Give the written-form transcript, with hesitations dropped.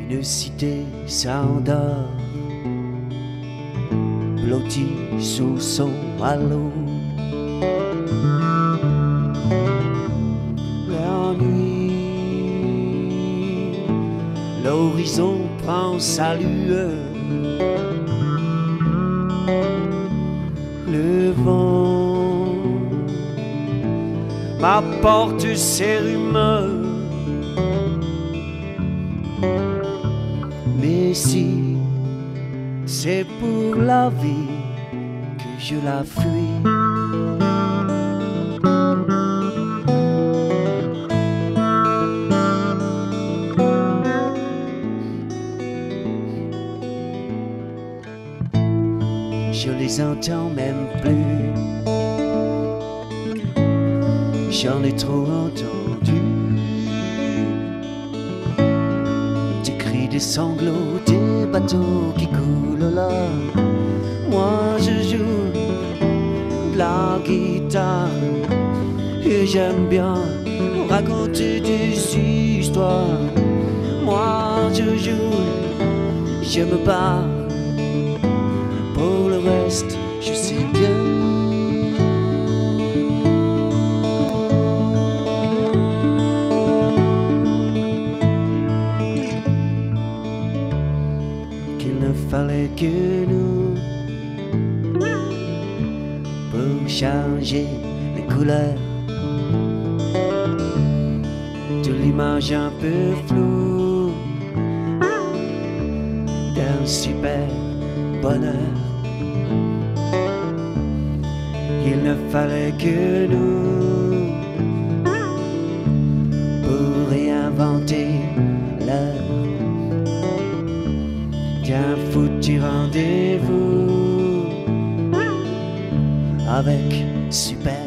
Une cité s'endort, blottie sous son halo. La nuit, l'horizon prend sa lueur. Le vent m'apporte ses rumeurs. Mais si c'est pour la vie que je la fuis, je les entends même plus. J'en ai trop entendu des cris, des sanglots, des bateaux qui coulent là. Moi je joue de la guitare et j'aime bien raconter des histoires. Moi je joue, je me bats. Pour le reste, je sais bien. Qu'il ne fallait que nous pour changer les couleurs de l'image un peu floue d'un super bonheur. Il ne fallait que nous pour réinventer l'heure d'un foutu rendez-vous avec super.